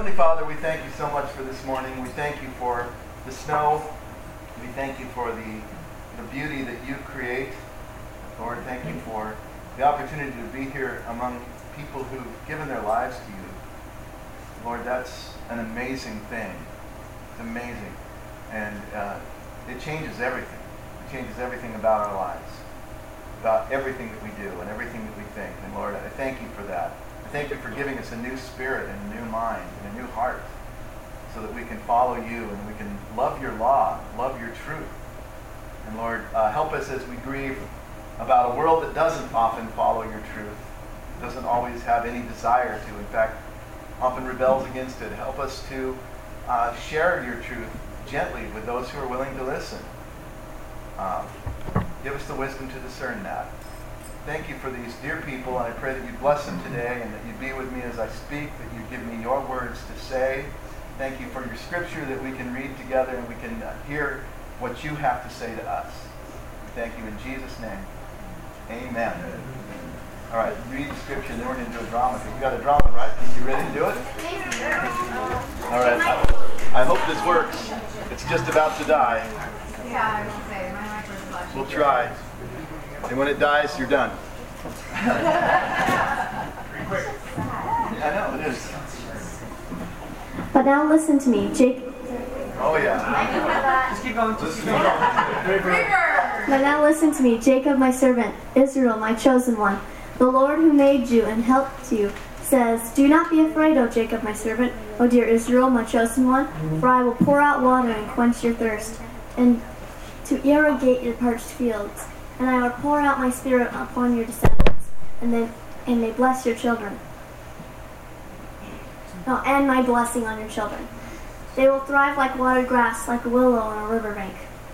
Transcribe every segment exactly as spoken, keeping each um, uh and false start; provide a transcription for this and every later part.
Heavenly Father, we thank you so much for this morning. We thank you for the snow. We thank you for the, the beauty that you create. Lord, thank you for the opportunity to be here among people who've given their lives to you. Lord, that's an amazing thing. It's amazing. And uh, it changes everything. It changes everything about our lives, about everything that we do and everything that we think. And Lord, I thank you for that. I thank you for giving us a new spirit and a new mind and a new heart so that we can follow you and we can love your law, love your truth. And Lord, uh, help us as we grieve about a world that doesn't often follow your truth, doesn't always have any desire to, in fact, often rebels against it. Help us to uh, share your truth gently with those who are willing to listen. Um, give us the wisdom to discern that. Thank you for these dear people, and I pray that you bless them today and that you be with me as I speak, that you give me your words to say. Thank you for your scripture that we can read together and we can uh, hear what you have to say to us. Thank you in Jesus' name. Amen. All right, read the scripture, and then we're going to do a drama. You got a drama, right? You ready to do it? All right. I, I hope this works. It's just about to die. Yeah, I will say. My microphone's flashing. We'll try. And when it dies, you're done. I know, it is. But now listen to me, Jake. Oh, yeah. Just keep going. Just keep going. But now listen to me, Jacob, my servant, Israel, my chosen one. The Lord who made you and helped you says, do not be afraid, O Jacob, my servant, O dear Israel, my chosen one, for I will pour out water and quench your thirst, and to irrigate your parched fields. And I will pour out my spirit upon your descendants, and then and may bless your children. Oh, and my blessing on your children. They will thrive like watered grass, like a willow on a riverbank.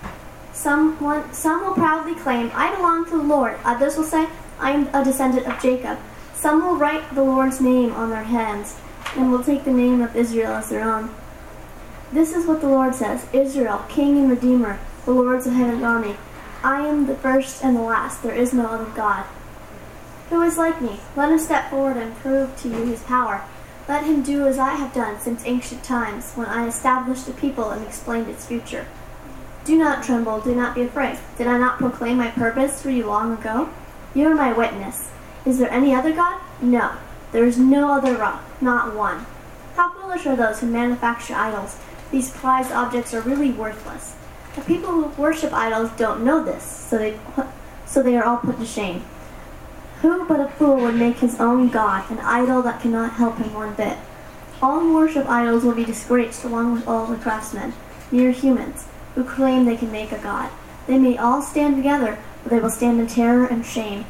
Someone, some will proudly claim, I belong to the Lord. Others will say, I am a descendant of Jacob. Some will write the Lord's name on their hands, and will take the name of Israel as their own. This is what the Lord says, Israel, King and Redeemer, the Lord's of heaven's army. I am the first and the last. There is no other God. Who is like me? Let him step forward and prove to you his power. Let him do as I have done since ancient times, when I established a people and explained its future. Do not tremble, do not be afraid. Did I not proclaim my purpose for you long ago? You are my witness. Is there any other God? No. There is no other rock, not one. How foolish are those who manufacture idols. These prized objects are really worthless. The people who worship idols don't know this, so they, so they are all put to shame. Who but a fool would make his own God, an idol that cannot help him one bit? All who worship idols will be disgraced along with all the craftsmen, mere humans, who claim they can make a god. They may all stand together, but they will stand in terror and shame.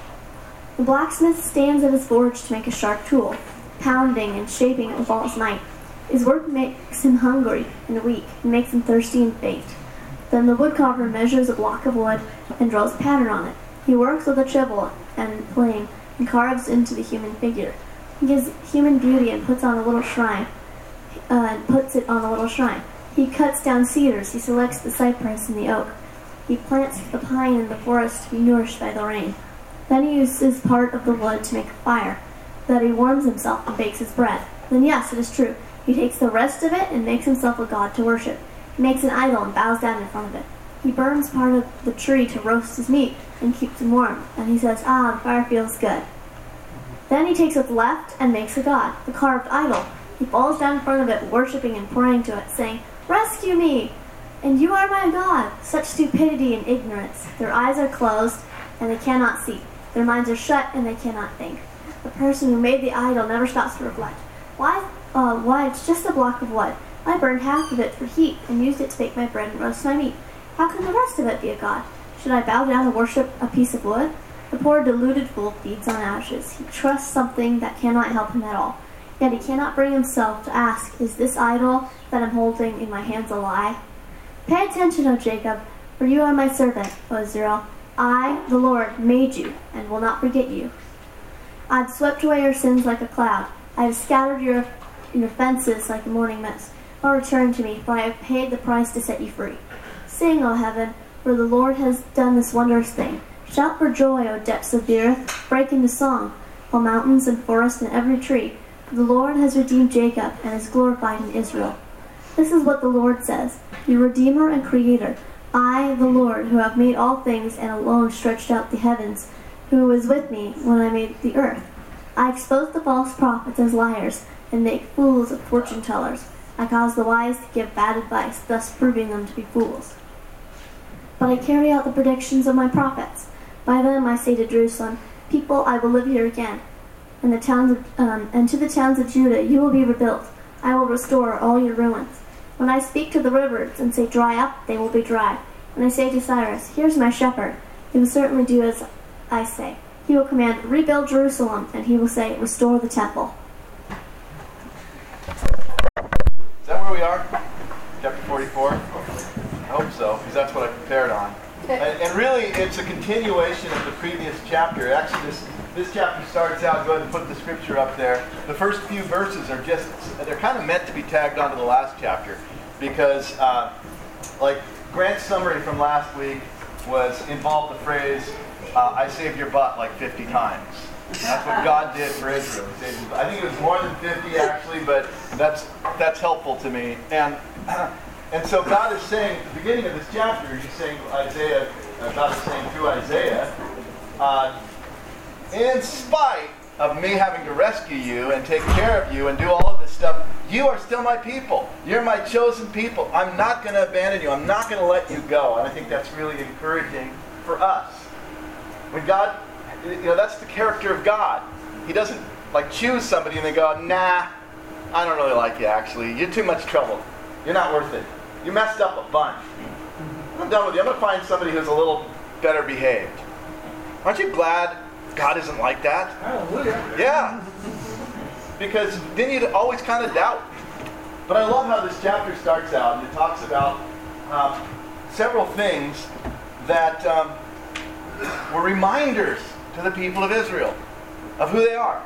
The blacksmith stands at his forge to make a sharp tool, pounding and shaping it with all his might. His work makes him hungry and weak, and makes him thirsty and faint. Then the woodcarver measures a block of wood and draws a pattern on it. He works with a chisel and plane and carves into the human figure. He gives human beauty and puts on a little shrine, uh, and puts it on a little shrine. He cuts down cedars. He selects the cypress and the oak. He plants the pine in the forest to be nourished by the rain. Then he uses part of the wood to make a fire, that he warms himself and bakes his bread. Then yes, it is true. He takes the rest of it and makes himself a god to worship. He makes an idol and bows down in front of it. He burns part of the tree to roast his meat and keeps him warm. And he says, ah, the fire feels good. Then he takes what's left and makes a god, the carved idol. He falls down in front of it, worshipping and praying to it, saying, rescue me! And you are my God. Such stupidity and ignorance. Their eyes are closed, and they cannot see. Their minds are shut, and they cannot think. The person who made the idol never stops to reflect. Why? Uh, why, it's just a block of wood. I burned half of it for heat, and used it to bake my bread and roast my meat. How can the rest of it be a god? Should I bow down and worship a piece of wood? The poor deluded fool feeds on ashes. He trusts something that cannot help him at all. Yet he cannot bring himself to ask, is this idol that I'm holding in my hands a lie? Pay attention, O Jacob, for you are my servant, O Israel. I, the Lord, made you, and will not forget you. I have swept away your sins like a cloud. I have scattered your, your offenses like a morning mist. O return to me, for I have paid the price to set you free. Sing, O heaven, for the Lord has done this wondrous thing. Shout for joy, O depths of the earth. Break into song, O mountains and forests and every tree. The Lord has redeemed Jacob and is glorified in Israel. This is what the Lord says, your Redeemer and Creator, I, the Lord, who have made all things and alone stretched out the heavens, who was with me when I made the earth. I expose the false prophets as liars and make fools of fortune tellers. I cause the wise to give bad advice, thus proving them to be fools. But I carry out the predictions of my prophets. By them I say to Jerusalem, people, I will live here again. And the towns of, um, and to the towns of Judah you will be rebuilt. I will restore all your ruins. When I speak to the rivers and say dry up, they will be dry. When I say to Cyrus, here's my shepherd, he will certainly do as I say. He will command, rebuild Jerusalem, and he will say, restore the temple. Is that where we are? Chapter forty-four? I hope so, because that's what I prepared on. And, and really, it's a continuation of the previous chapter. Exodus, this chapter starts out, go ahead and put the scripture up there. The first few verses are just, they're kind of meant to be tagged onto the last chapter. Because, uh, like, Grant's summary from last week was, involved the phrase, uh, I saved your butt like fifty times. That's what God did for Israel. He saved his butt. I think it was more than fifty actually, but that's that's helpful to me. And and so God is saying, at the beginning of this chapter, he's saying Isaiah, uh, God is saying through Isaiah, uh, in spite of me having to rescue you and take care of you and do all of this stuff, you are still my people. You're my chosen people. I'm not going to abandon you. I'm not going to let you go. And I think that's really encouraging for us. When God, you know, that's the character of God. He doesn't like choose somebody and they go, nah, I don't really like you actually. You're too much trouble. You're not worth it. You messed up a bunch. I'm done with you. I'm going to find somebody who's a little better behaved. Aren't you glad God isn't like that? Hallelujah. Yeah. Because then you'd always kind of doubt. But I love how this chapter starts out, and it talks about um, several things that um, were reminders to the people of Israel of who they are.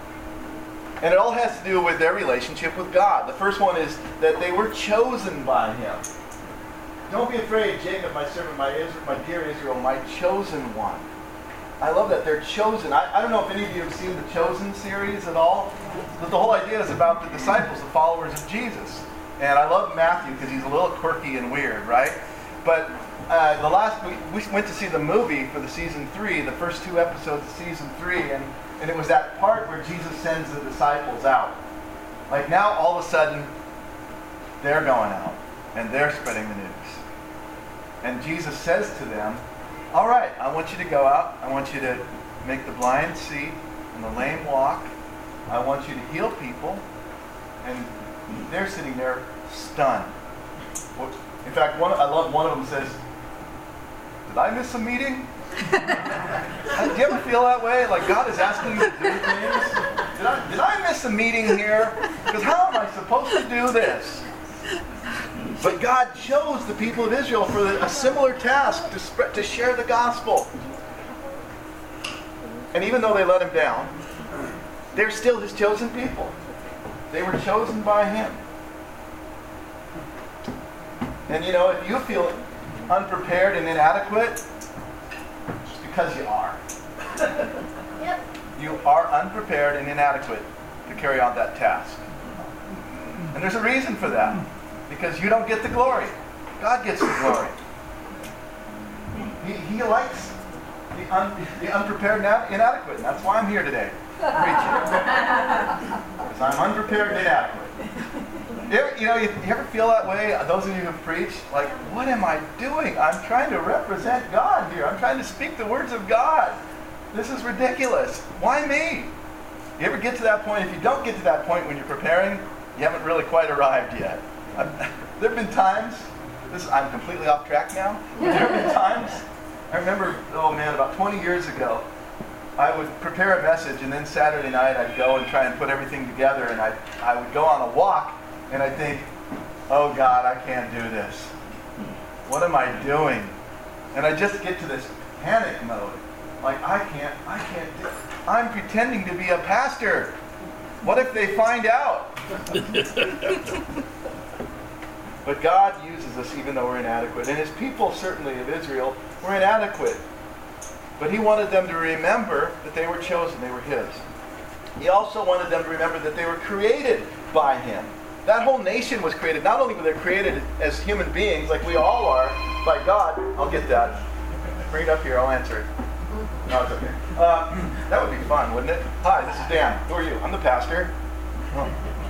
And it all has to do with their relationship with God. The first one is that they were chosen by Him. Don't be afraid, Jacob, my servant, my, Israel, my dear Israel, my chosen one. I love that. They're chosen. I, I don't know if any of you have seen the Chosen series at all. But the whole idea is about the disciples, the followers of Jesus. And I love Matthew because he's a little quirky and weird, right? But uh, the last we, we went to see the movie for the season three, the first two episodes of season three, and, and it was that part where Jesus sends the disciples out. Like now, all of a sudden, they're going out and they're spreading the news. And Jesus says to them, all right, I want you to go out. I want you to make the blind see and the lame walk. I want you to heal people. And they're sitting there stunned. In fact, one, I love one of them says, did I miss a meeting? Do you ever feel that way? Like God is asking you to do things? Did I, did I miss a meeting here? Because how am I supposed to do this? But God chose the people of Israel for a similar task, to spread, to share the gospel. And even though they let Him down, they're still His chosen people. They were chosen by Him. And you know, if you feel unprepared and inadequate, it's because you are. Yep. You are unprepared and inadequate to carry out that task. And there's a reason for that. Because you don't get the glory. God gets the glory. He, he likes the, un, the unprepared and inadequate. And that's why I'm here today, preaching. Because I'm unprepared and inadequate. You ever, you know, you, you ever feel that way? Those of you who preach, like, what am I doing? I'm trying to represent God here. I'm trying to speak the words of God. This is ridiculous. Why me? You ever get to that point? If you don't get to that point when you're preparing, you haven't really quite arrived yet. I've, there have been times, this, I'm completely off track now, but there have been times, I remember, oh man, about twenty years ago, I would prepare a message and then Saturday night I'd go and try and put everything together and I I would go on a walk and I'd think, oh God, I can't do this. What am I doing? And I just get to this panic mode. Like, I can't, I can't do it. I'm pretending to be a pastor. What if they find out? But God uses us even though we're inadequate. And His people, certainly of Israel, were inadequate. But He wanted them to remember that they were chosen. They were His. He also wanted them to remember that they were created by him. That whole nation was created. Not only were they created as human beings, like we all are, by God. I'll get that. Bring it up here. I'll answer it. No, it's okay. Uh, that would be fun, wouldn't it? Hi, this is Dan. Who are you? I'm the pastor. Oh.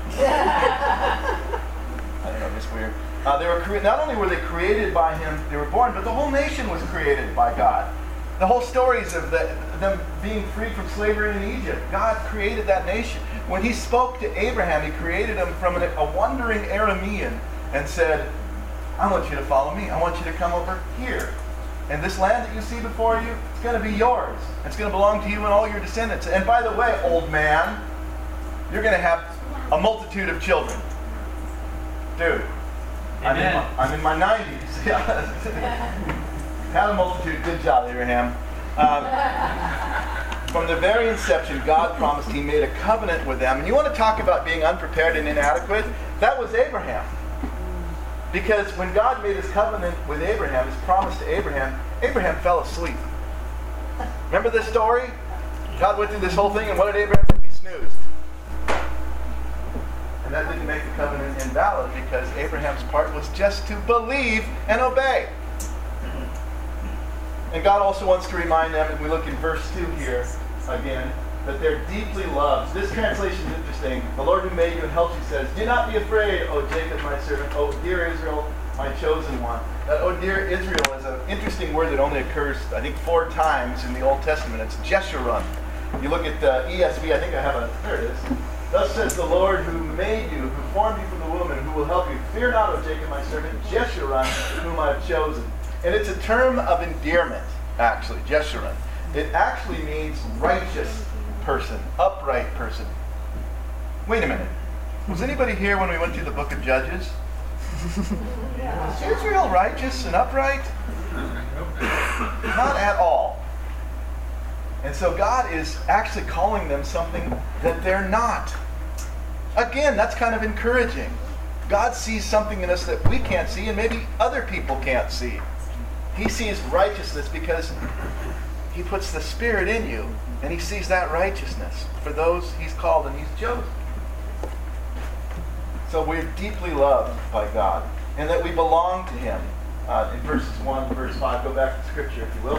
I don't know, just weird. Uh, they were cre- not only were they created by him, they were born, but the whole nation was created by God. The whole stories of the, them being freed from slavery in Egypt. God created that nation. When he spoke to Abraham, he created him from a, a wandering Aramean and said, I want you to follow me. I want you to come over here. And this land that you see before you, it's going to be yours. It's going to belong to you and all your descendants. And by the way, old man, you're going to have a multitude of children. Dude, I'm in, my, I'm in my nineties. Had a multitude. Good job, Abraham. Um, from the very inception, God promised he made a covenant with them. And you want to talk about being unprepared and inadequate? That was Abraham. Because when God made his covenant with Abraham, his promise to Abraham, Abraham fell asleep. Remember this story? God went through this whole thing, and what did Abraham do? He snoozed. And that didn't make the covenant invalid, because Abraham's part was just to believe and obey. And God also wants to remind them, and we look in verse two here again, that they're deeply loved. This translation is interesting. The Lord who made you and helped you says, do not be afraid, O Jacob, my servant, O dear Israel, my chosen one. That O dear Israel is an interesting word that only occurs, I think, four times in the Old Testament. It's Jeshurun. You look at the E S V, I think I have a, there it is. Thus says the Lord who made you, who formed you from the womb, and who will help you. Fear not, O Jacob, my servant, Jeshurun, whom I have chosen. And it's a term of endearment, actually, Jeshurun. It actually means righteous person, upright person. Wait a minute. Was anybody here when we went through the book of Judges? Was Israel righteous and upright? Not at all. And so God is actually calling them something that they're not. Again, that's kind of encouraging. God sees something in us that we can't see and maybe other people can't see. He sees righteousness because he puts the Spirit in you, and he sees that righteousness for those he's called and he's chosen. So we're deeply loved by God, and that we belong to him. Uh, in verses one, verse five, go back to Scripture if you will.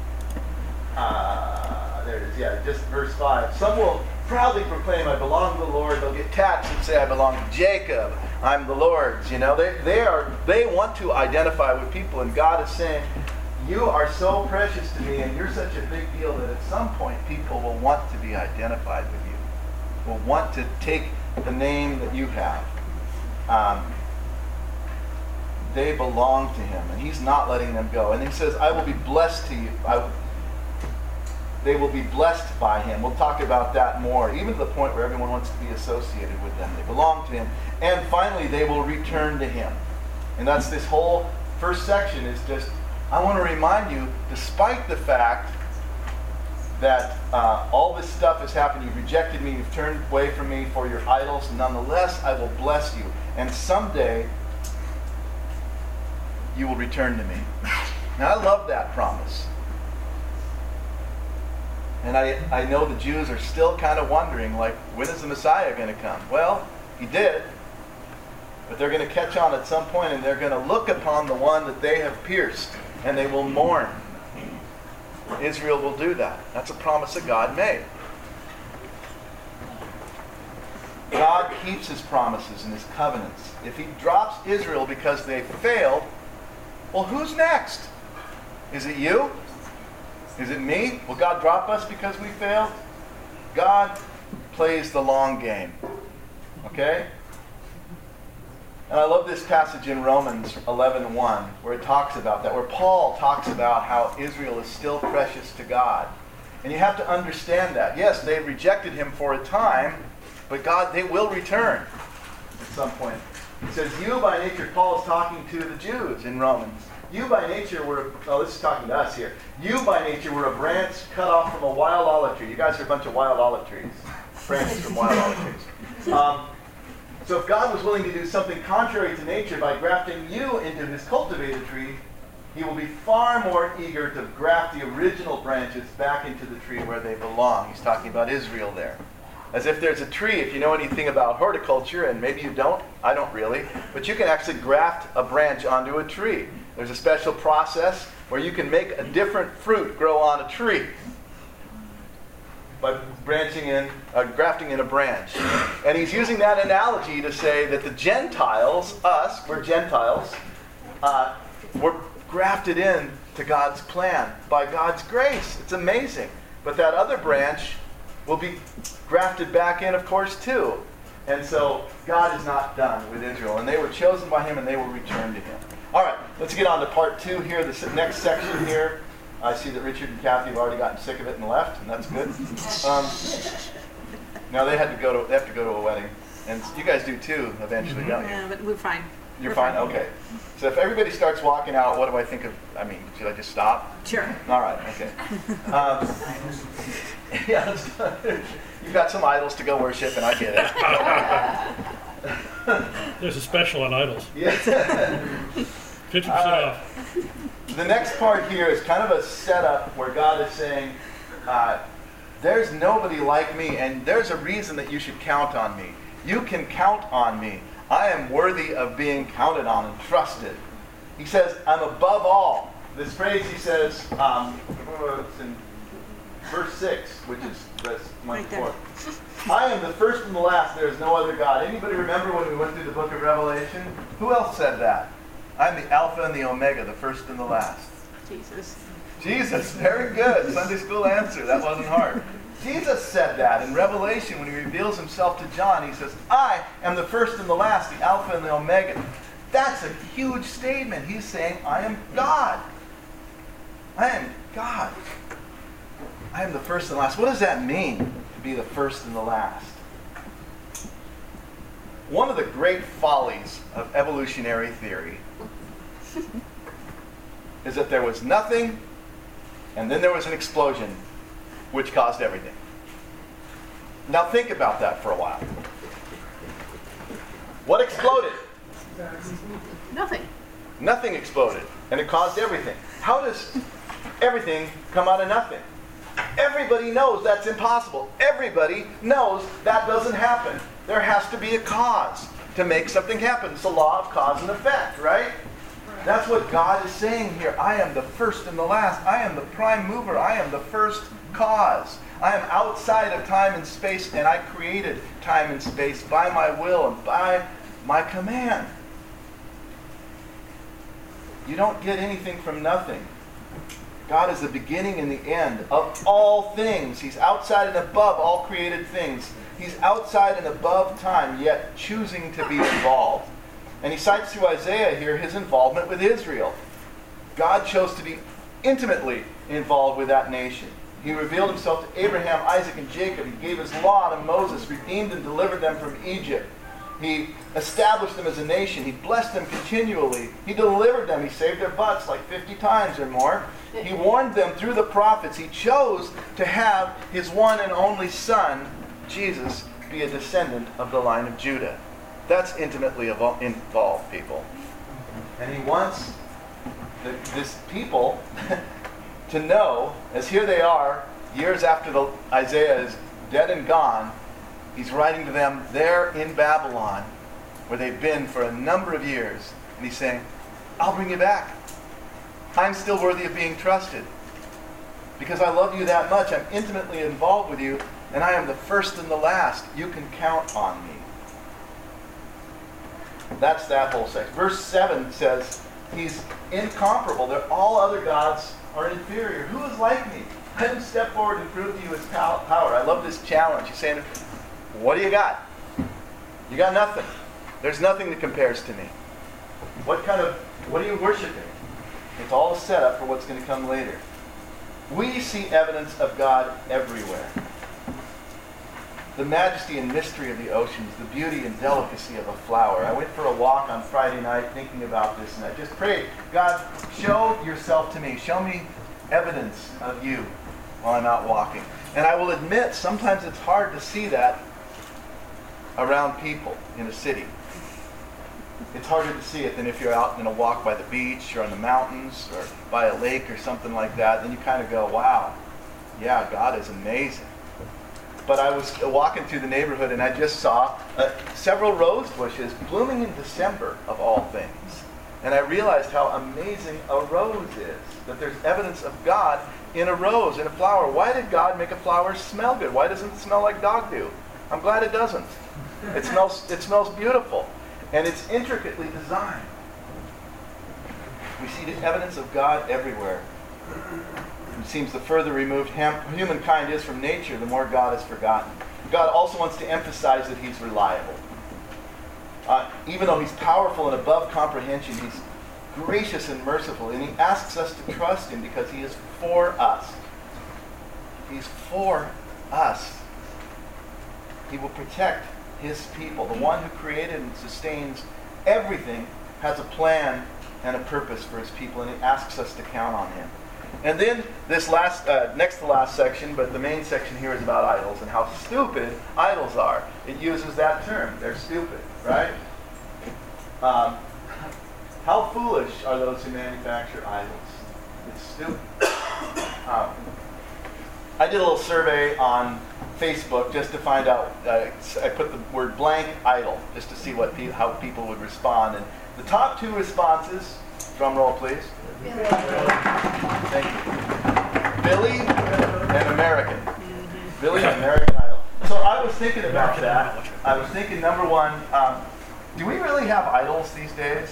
Uh, there it is, yeah, just verse five. Some will proudly proclaim, I belong to the Lord. They'll get taxed and say, I belong to Jacob. I'm the Lord's. You know, they, they are they want to identify with people, and God is saying, you are so precious to me, and you're such a big deal that at some point people will want to be identified with you, will want to take the name that you have. Um, they belong to him, and he's not letting them go. And he says, I will be blessed to you. I, they will be blessed by him. We'll talk about that more, even to the point where everyone wants to be associated with them. They belong to him. And finally, they will return to him. And that's this whole first section is just, I want to remind you, despite the fact that uh, all this stuff has happened, you've rejected me, you've turned away from me for your idols, nonetheless, I will bless you. And someday, you will return to me. Now, I love that promise. And I, I know the Jews are still kind of wondering, like, when is the Messiah going to come? Well, he did. But they're going to catch on at some point, and they're going to look upon the one that they have pierced, and they will mourn. Israel will do that. That's a promise that God made. God keeps his promises and his covenants. If he drops Israel because they failed, well, who's next? Is it you? Is it me? Will God drop us because we failed? God plays the long game. Okay? And I love this passage in Romans eleven one, where it talks about that, where Paul talks about how Israel is still precious to God. And you have to understand that. Yes, they rejected him for a time, but God, they will return at some point. He says, you by nature, Paul is talking to the Jews in Romans. You by nature were, oh, this is talking to us here. You by nature were a branch cut off from a wild olive tree. You guys are a bunch of wild olive trees. Branches from wild olive trees. Um, So if God was willing to do something contrary to nature by grafting you into his cultivated tree, he will be far more eager to graft the original branches back into the tree where they belong. He's talking about Israel there. As if there's a tree, if you know anything about horticulture, and maybe you don't, I don't really, but you can actually graft a branch onto a tree. There's a special process where you can make a different fruit grow on a tree by branching in, uh, grafting in a branch. And he's using that analogy to say that the Gentiles, us, we're Gentiles, uh, we're grafted in to God's plan by God's grace. It's amazing. But that other branch will be grafted back in, of course, too. And so God is not done with Israel. And they were chosen by him and they will return to him. All right, let's get on to part two here, the next section here. I see that Richard and Kathy have already gotten sick of it and left, and that's good. Um, now they had to go to they have to go to a wedding, and you guys do too eventually, don't you? Yeah, but we're fine. You're we're fine? fine. Okay. So if everybody starts walking out, what do I think of? I mean, should I just stop? Sure. All right. Okay. Um, yeah. Let's, you've got some idols to go worship, and I get it. There's a special on idols. Yes. fifty percent Uh, off. The next part here is kind of a setup where God is saying, uh, there's nobody like me, and there's a reason that you should count on me. You can count on me. I am worthy of being counted on and trusted. He says, I'm above all. This phrase he says, um, it's in verse six, which is verse one Right there. four. I am the first and the last. There is no other God. Anybody remember when we went through the book of Revelation? Who else said that? I'm the Alpha and the Omega, the first and the last. Jesus. Jesus, very good. Sunday school answer. That wasn't hard. Jesus said that in Revelation when he reveals himself to John. He says, I am the first and the last, the Alpha and the Omega. That's a huge statement. He's saying, I am God. I am God. I am the first and last. What does that mean, to be the first and the last? One of the great follies of evolutionary theory is that there was nothing, and then there was an explosion, which caused everything. Now think about that for a while. What exploded? Nothing. Nothing exploded, and it caused everything. How does everything come out of nothing? Everybody knows that's impossible. Everybody knows that doesn't happen. There has to be a cause to make something happen. It's the law of cause and effect, right? That's what God is saying here. I am the first and the last. I am the prime mover. I am the first cause. I am outside of time and space, and I created time and space by my will and by my command. You don't get anything from nothing. God is the beginning and the end of all things. He's outside and above all created things. He's outside and above time, yet choosing to be involved. And he cites through Isaiah here his involvement with Israel. God chose to be intimately involved with that nation. He revealed himself to Abraham, Isaac, and Jacob. He gave his law to Moses, redeemed and delivered them from Egypt. He established them as a nation. He blessed them continually. He delivered them. He saved their butts like fifty times or more. He warned them through the prophets. He chose to have his one and only son, Jesus, be a descendant of the line of Judah. That's intimately involved, people. And he wants the, this people to know, as here they are, years after the, Isaiah is dead and gone, he's writing to them there in Babylon, where they've been for a number of years. And he's saying, I'll bring you back. I'm still worthy of being trusted. Because I love you that much. I'm intimately involved with you. And I am the first and the last. You can count on me. That's that whole section. Verse seven says, he's incomparable. They're, all other gods are inferior. Who is like me? Let him step forward and prove to you his power. I love this challenge. He's saying, what do you got? You got nothing. There's nothing that compares to me. What kind of, what are you worshiping? It's all a setup for what's going to come later. We see evidence of God everywhere. The majesty and mystery of the oceans, the beauty and delicacy of a flower. I went for a walk on Friday night thinking about this, and I just prayed, God, show yourself to me. Show me evidence of you while I'm out walking. And I will admit, sometimes it's hard to see that around people in a city. It's harder to see it than if you're out in a walk by the beach or on the mountains or by a lake or something like that. Then you kind of go, wow, yeah, God is amazing. but I was walking through the neighborhood and I just saw uh, several rose bushes blooming in December, of all things. And I realized how amazing a rose is, that there's evidence of God in a rose, in a flower. Why did God make a flower smell good? Why doesn't it smell like dog do? I'm glad it doesn't. It smells, it smells beautiful, and it's intricately designed. We see the evidence of God everywhere. It seems the further removed humankind is from nature, the more God is forgotten. God also wants to emphasize that he's reliable. Uh, even though he's powerful and above comprehension, he's gracious and merciful, and he asks us to trust him because he is for us. He's for us. He will protect his people. The one who created and sustains everything has a plan and a purpose for his people, and he asks us to count on him. And then this last, uh, next to last section, but the main section here is about idols and how stupid idols are. It uses that term. They're stupid, right? Um, how foolish are those who manufacture idols? It's stupid. Um, I did a little survey on Facebook just to find out. Uh, I put the word blank idol just to see what pe- how people would respond. And the top two responses, drum roll please. Thank you. Billy and American. Billy and American Idol. So I was thinking about that. I was thinking, number one, um, do we really have idols these days?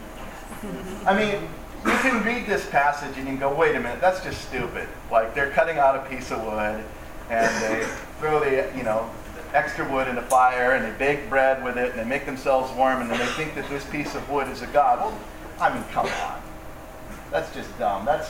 I mean, you can read this passage and you can go, wait a minute, that's just stupid. Like, they're cutting out a piece of wood and they throw the, you know, extra wood in a fire and they bake bread with it and they make themselves warm and then they think that this piece of wood is a god. Well, I mean, come on. That's just dumb. That's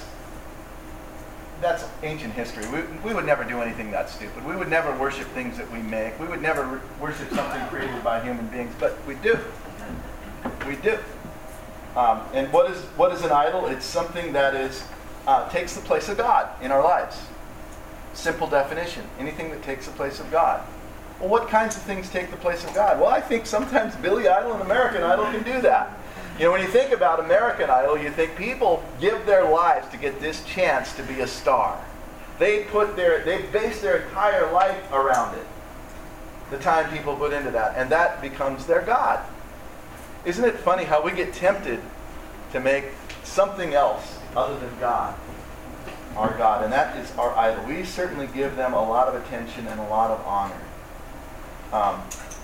that's ancient history. We, we would never do anything that stupid. We would never worship things that we make. We would never re- worship something created by human beings, but we do. We do. Um, and what is what is an idol? It's something that is uh, takes the place of God in our lives. Simple definition. Anything that takes the place of God. Well, what kinds of things take the place of God? Well, I think sometimes Billy Idol and American Idol can do that. You know, when you think about American Idol, you think people give their lives to get this chance to be a star. They put their, they base their entire life around it. The time people put into that, and that becomes their God. Isn't it funny how we get tempted to make something else other than God our God, and that is our idol. We certainly give them a lot of attention and a lot of honor. Um,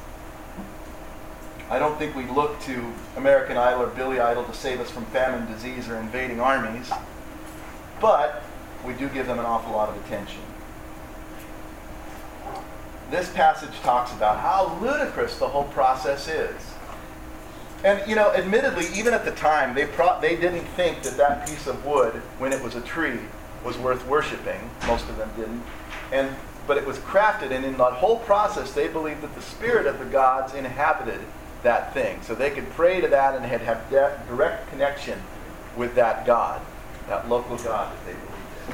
I don't think we look to American Idol or Billy Idol to save us from famine, disease, or invading armies, but we do give them an awful lot of attention. This passage talks about how ludicrous the whole process is. And, you know, admittedly, even at the time, they pro- they didn't think that that piece of wood, when it was a tree, was worth worshiping. Most of them didn't. And but it was crafted, and in that whole process, they believed that the spirit of the gods inhabited that thing. So they could pray to that and had have de- direct connection with that god, that local god that they believed in.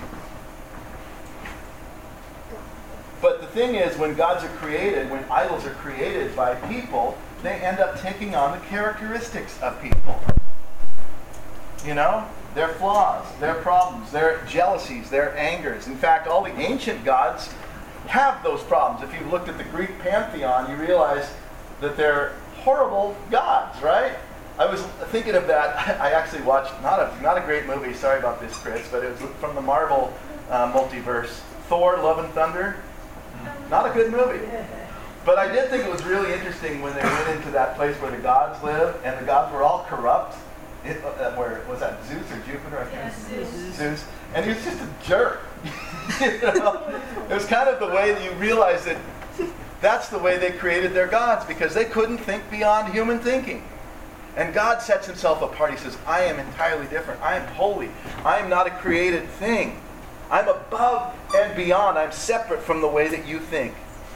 But the thing is, when gods are created, when idols are created by people, they end up taking on the characteristics of people. You know? Their flaws, their problems, their jealousies, their angers. In fact, all the ancient gods have those problems. If you looked at the Greek pantheon, you realize that they're horrible gods, right? I was thinking of that. I actually watched, not a, not a great movie, sorry about this, Chris, but it was from the Marvel uh, multiverse, Thor, Love and Thunder. Not a good movie. But I did think it was really interesting when they went into that place where the gods live, and the gods were all corrupt. It, uh, where was that, Zeus or Jupiter? I can't Yes, Zeus. Zeus. And he was just a jerk. You know? It was kind of the way that you realize that that's the way they created their gods, because they couldn't think beyond human thinking. And God sets himself apart. He says, I am entirely different. I am holy. I am not a created thing. I'm above and beyond. I'm separate from the way that you think.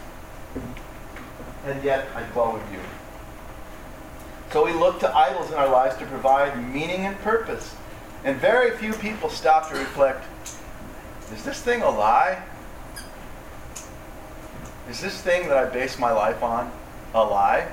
And yet I dwell with you. So we look to idols in our lives to provide meaning and purpose. And very few people stop to reflect, is this thing a lie? Is this thing that I base my life on a lie?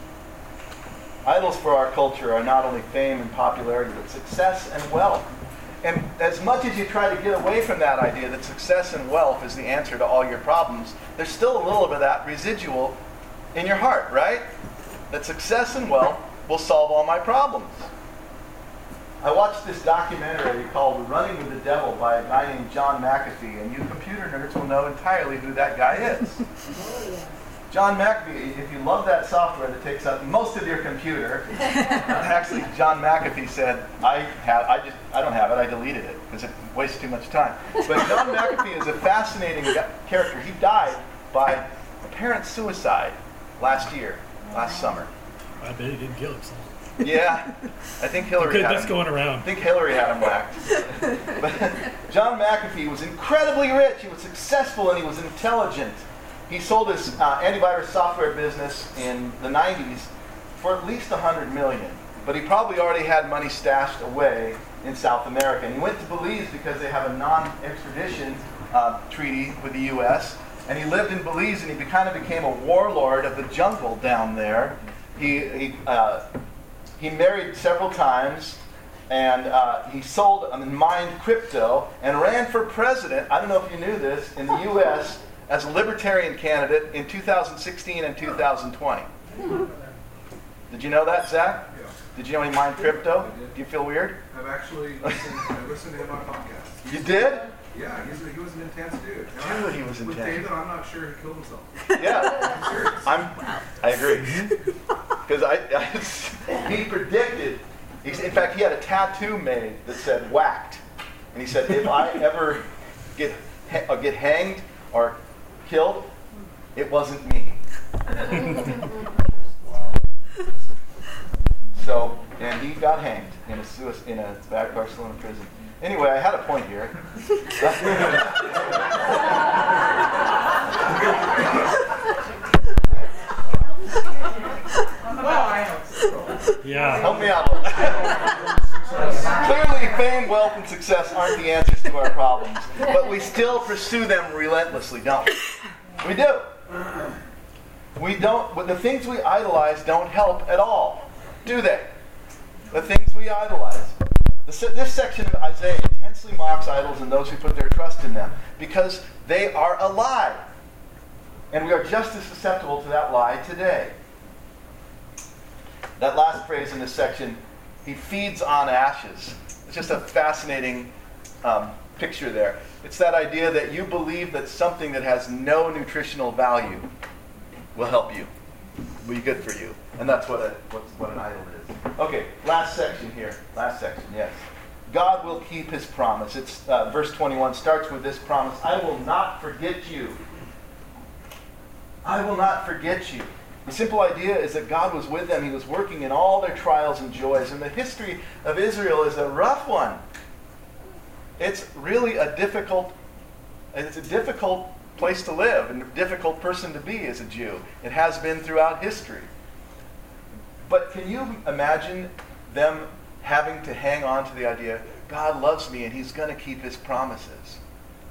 Idols for our culture are not only fame and popularity, but success and wealth. And as much as you try to get away from that idea that success and wealth is the answer to all your problems, there's still a little bit of that residual in your heart, right? That success and wealth will solve all my problems. I watched this documentary called Running with the Devil by a guy named John McAfee, and you computer nerds will know entirely who that guy is. John McAfee, if you love that software that takes up most of your computer, actually John McAfee said, I have, I just, I don't have it, I deleted it because it wastes too much time. But John McAfee is a fascinating character. He died by apparent suicide last year, last summer. I bet he didn't kill himself. Yeah, I think Hillary Okay, had that's him. going around. I think Hillary had him whacked. But John McAfee was incredibly rich. He was successful and he was intelligent. He sold his uh, antivirus software business in the nineties for at least one hundred million dollars. But he probably already had money stashed away in South America. And he went to Belize because they have a non-extradition uh, treaty with the U S And he lived in Belize and he kind of became a warlord of the jungle down there. He, he, uh, he married several times. And uh, he sold and mined crypto and ran for president, I don't know if you knew this, in the U S as a libertarian candidate in two thousand sixteen and two thousand twenty. Did you know that, Zach? Yeah. Did you know he mined crypto? I did. Do you feel weird? I've actually listened, I listened to him on podcast. You did? Yeah, he's a, he was an intense dude. Dude, he was With intense. David, I'm not sure he killed himself. Yeah. I'm serious. I'm, I agree. Because I, I, he predicted, he's, in fact, he had a tattoo made that said whacked. And he said, if I ever get, uh, get hanged or killed, it wasn't me. So, and he got hanged in a suicide, in a Barcelona prison. Anyway, I had a point here. Yeah. Help me out a little. Clearly, fame, wealth, and success aren't the answers to our problems, but we still pursue them relentlessly, don't we? We do. We don't. But the things we idolize don't help at all, do they? The things we idolize. This, this section of Isaiah intensely mocks idols and those who put their trust in them because they are a lie, and we are just as susceptible to that lie today. That last phrase in this section, he feeds on ashes. It's just a fascinating um, picture there. It's that idea that you believe that something that has no nutritional value will help you, will be good for you. And that's what, a, what, what an idol is. Okay, last section here. Last section, yes. God will keep his promise. It's uh, verse twenty-one starts with this promise. I will not forget you. I will not forget you. The simple idea is that God was with them. He was working in all their trials and joys. And the history of Israel is a rough one. It's really a difficult, it's a difficult place to live and a difficult person to be as a Jew. It has been throughout history. But can you imagine them having to hang on to the idea, God loves me and he's going to keep his promises?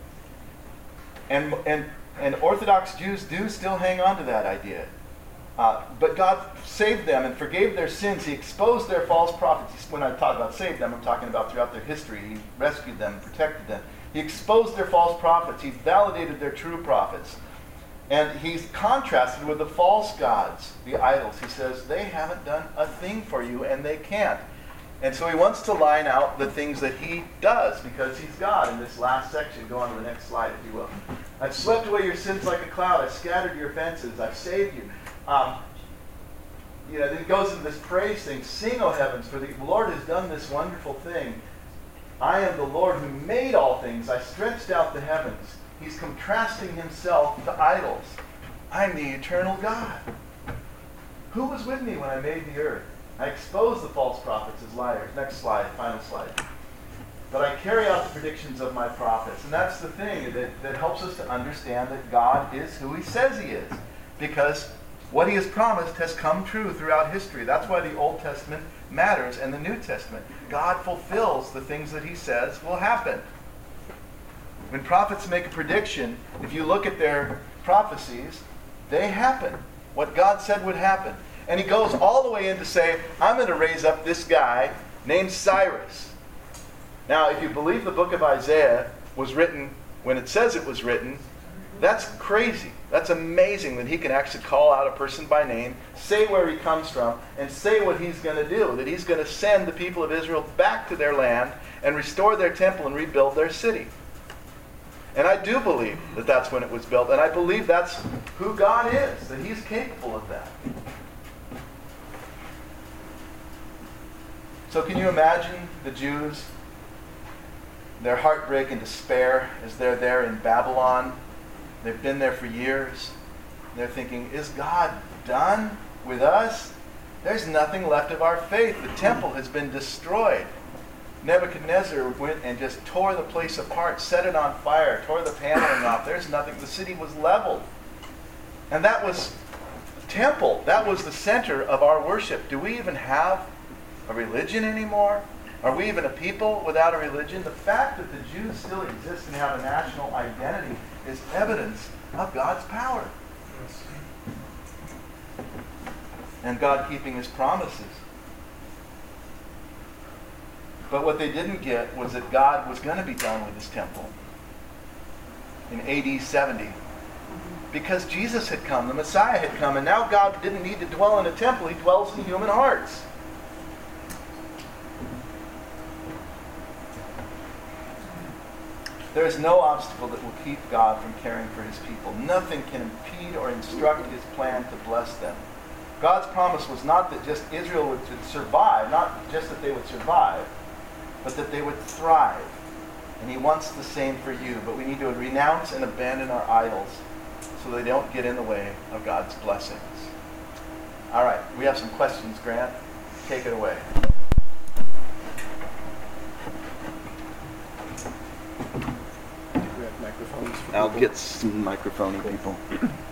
And, and, and Orthodox Jews do still hang on to that idea. Uh, but God saved them and forgave their sins. He exposed their false prophets. When I talk about saved them, I'm talking about throughout their history. He rescued them, protected them. He exposed their false prophets. He validated their true prophets. And he's contrasted with the false gods, the idols. He says, they haven't done a thing for you, and they can't. And so he wants to line out the things that he does, because he's God in this last section. Go on to the next slide, if you will. I've swept away your sins like a cloud. I've scattered your offenses. I've saved you. Um, you know, then it goes into this praise thing. Sing, O heavens, for the Lord has done this wonderful thing. I am the Lord who made all things. I stretched out the heavens. He's contrasting himself to idols. I'm the eternal God. Who was with me when I made the earth? I exposed the false prophets as liars. Next slide, final slide. But I carry out the predictions of my prophets. And that's the thing that, that helps us to understand that God is who he says he is. Because what he has promised has come true throughout history. That's why the Old Testament matters and the New Testament. God fulfills the things that he says will happen. When prophets make a prediction, if you look at their prophecies, they happen. What God said would happen. And he goes all the way in to say, I'm going to raise up this guy named Cyrus. Now, if you believe the book of Isaiah was written when it says it was written, that's crazy. That's amazing that he can actually call out a person by name, say where he comes from, and say what he's going to do, that he's going to send the people of Israel back to their land and restore their temple and rebuild their city. And I do believe that that's when it was built, and I believe that's who God is, that he's capable of that. So can you imagine the Jews, their heartbreak and despair as they're there in Babylon? They've been there for years. They're thinking, is God done with us? There's nothing left of our faith. The temple has been destroyed. Nebuchadnezzar went and just tore the place apart, set it on fire, tore the paneling off. There's nothing. The city was leveled. And that was the temple. That was the center of our worship. Do we even have a religion anymore? Are we even a people without a religion? The fact that the Jews still exist and have a national identity is evidence of God's power. And God keeping his promises. But what they didn't get was that God was going to be done with his temple in A D seventy. Because Jesus had come, the Messiah had come, and now God didn't need to dwell in a temple, he dwells in human hearts. There is no obstacle that will keep God from caring for his people. Nothing can impede or instruct his plan to bless them. God's promise was not that just Israel would survive, not just that they would survive, but that they would thrive. And he wants the same for you. But we need to renounce and abandon our idols so they don't get in the way of God's blessings. All right, we have some questions, Grant. Take it away. We have microphones for I'll people. get some microphone people.